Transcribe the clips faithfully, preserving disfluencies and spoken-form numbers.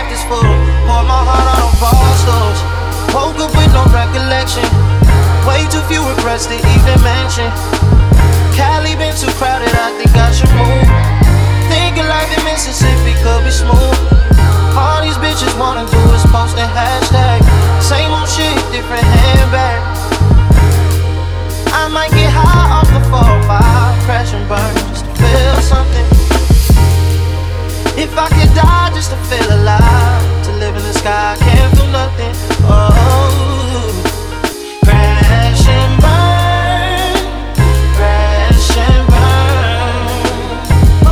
pockets full. Pour my heart out on bar stools. Woke up with no recollection. Way too few regrets to even mention. Cali been too crowded, I think I should move. Thinking life in Mississippi could be smooth. All these bitches wanna do is post a hashtag. Same old shit, different handbag. I might get high off the four oh five, crash and burn just to feel something. If I could die just to feel alive, to live in the sky, I can't feel nothing. Oh, crash and burn, crash and burn. Oh,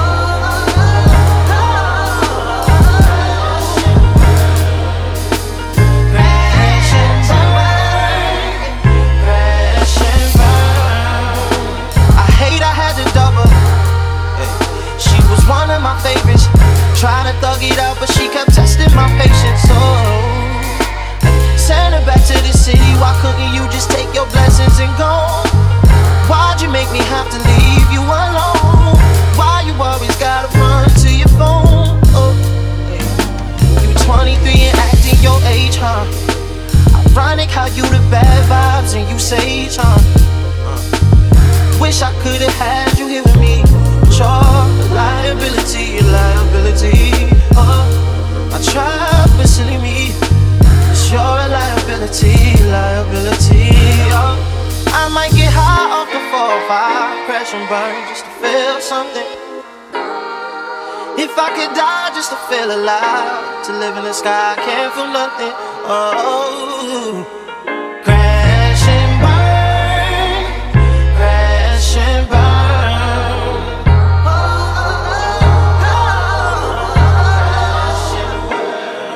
crash and burn, crash and burn. I hate I had to double. She was one of my favorites. Trying to thug it out, but she kept testing my patience. So send her back to the city. Why couldn't you just take your blessings and go? Why'd you make me have to leave you alone? Why you always gotta run to your phone? Oh, you twenty-three and acting your age, huh? Ironic how you the bad vibes and you sage, huh? Wish I could've had you here with me. Your liability, liability. Oh, I tried, but silly me. It's your liability, liability. Oh, I might get high off the four oh five, crash and burn just to feel something. If I could die just to feel alive, to live in the sky, I can't feel nothing. Oh, crash and burn, crash and burn.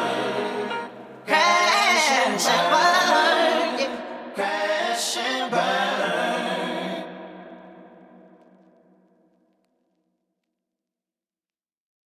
Crash and burn.